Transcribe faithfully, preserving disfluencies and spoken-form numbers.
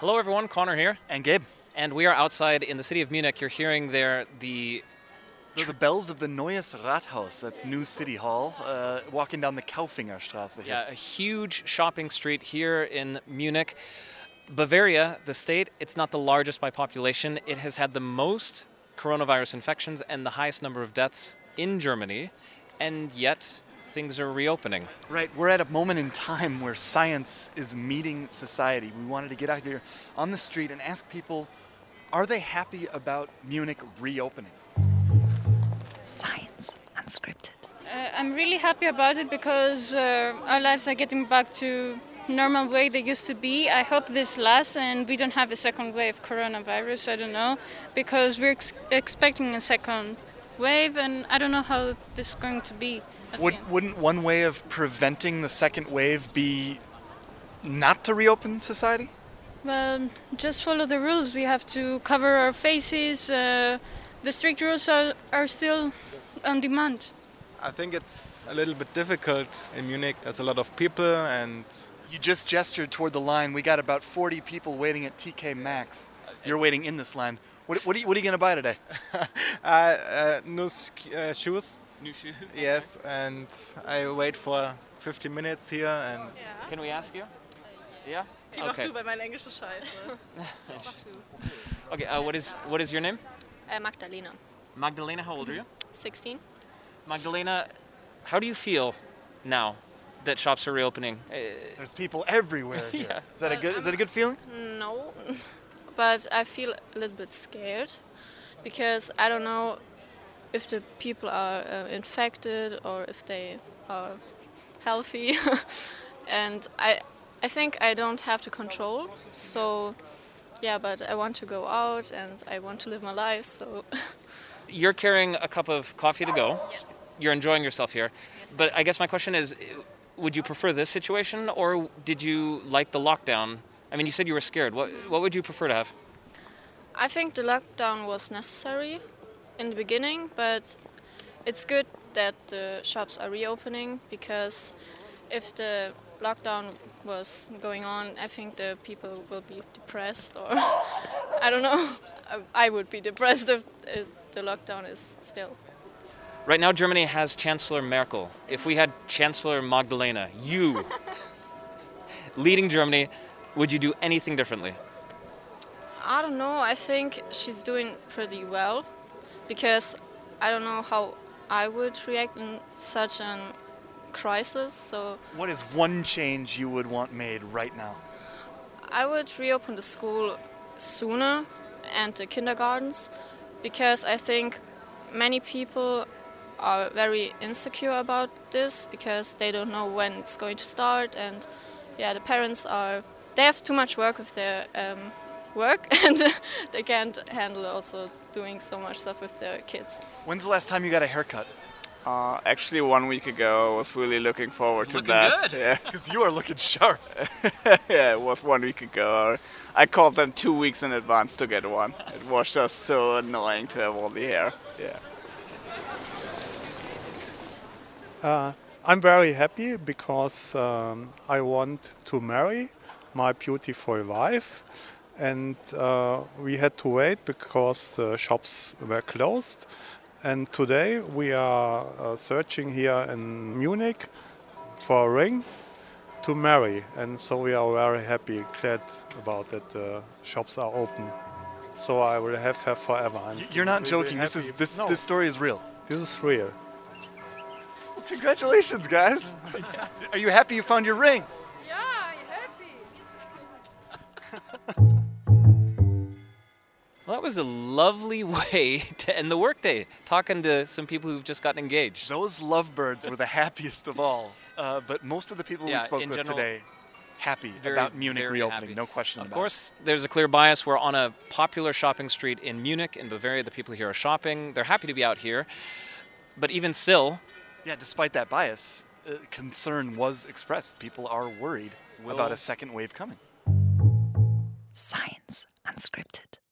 Hello everyone, Connor here. And Gabe. And we are outside in the city of Munich. You're hearing there the... They're the bells of the Neues Rathaus, that's New City Hall, uh, walking down the Kaufingerstraße here. Yeah, a huge shopping street here in Munich. Bavaria, the state, it's not the largest by population. It has had the most coronavirus infections and the highest number of deaths in Germany, and yet things are reopening. Right, we're at a moment in time where science is meeting society. We wanted to get out here on the street and ask people, are they happy about Munich reopening? Science Unscripted. Uh, I'm really happy about it because uh, our lives are getting back to normal way they used to be. I hope this lasts and we don't have a second wave coronavirus, I don't know, because we're ex- expecting a second wave and I don't know how this is going to be. Would, wouldn't one way of preventing the second wave be not to reopen society? Well, just follow the rules. We have to cover our faces. Uh, the strict rules are, are still on demand. I think it's a little bit difficult in Munich. There's a lot of people and... You just gestured toward the line. We got about forty people waiting at T K Maxx. You're waiting in this line. What, what, are, you, what are you going to buy today? uh, uh, new uh, shoes. New shoes? Yes, and I wait for fifty minutes here. And yeah. Can we ask you? Yeah? Ich mach du, weil mein Englisch ist scheiße. Mach du. Okay, uh, what is what is your name? Uh, Magdalena. Magdalena, how old are you? sixteen. Magdalena, how do you feel now that shops are reopening? Uh, There's people everywhere here. Yeah. Is that a good is that a good feeling? No, but I feel a little bit scared because I don't know if the people are uh, infected or if they are healthy, and I I think I don't have to control. So yeah, but I want to go out and I want to live my life. So you're carrying a cup of coffee to go. Yes. You're enjoying yourself here. Yes. But I guess my question is, would you prefer this situation or did you like the lockdown? I mean, you said you were scared. What what would you prefer to have? I think the lockdown was necessary in the beginning, but it's good that the shops are reopening because if the lockdown was going on, I think the people will be depressed or I don't know. I would be depressed if, if the lockdown is still. Right now, Germany has Chancellor Merkel. If we had Chancellor Magdalena, you, leading Germany, would you do anything differently? I don't know. I think she's doing pretty well because I don't know how I would react in such a crisis. So what is one change you would want made right now? I would reopen the school sooner and the kindergartens because I think many people are very insecure about this because they don't know when it's going to start, and yeah, the parents are they have too much work with their um, work and they can't handle also doing so much stuff with their kids. When's the last time you got a haircut? Uh, actually, one week ago, I was really looking forward it's to looking that. Good. Yeah, because you are looking sharp. Yeah, it was one week ago. I called them two weeks in advance to get one. It was just so annoying to have all the hair. Yeah. Uh, I'm very happy because um, I want to marry my beautiful wife, and uh, we had to wait because the shops were closed. And today we are uh, searching here in Munich for a ring to marry, and so we are very happy, glad about that the shops are open. So I will have her forever. And You're not we will joking. be This is happy. this No, this story is real. this is real. Congratulations, guys. Are you happy you found your ring? Yeah, I'm happy. Well, that was a lovely way to end the workday, talking to some people who've just gotten engaged. Those lovebirds were the happiest of all. Uh, but most of the people Yeah, we spoke in with general, today, happy very, about Munich very reopening, happy. no question Of about course, there's a clear bias. We're on a popular shopping street in Munich, in Bavaria. The people here are shopping. They're happy to be out here. But even still... it. Yeah, despite that bias, uh, concern was expressed. People are worried Will- about a second wave coming. Science Unscripted.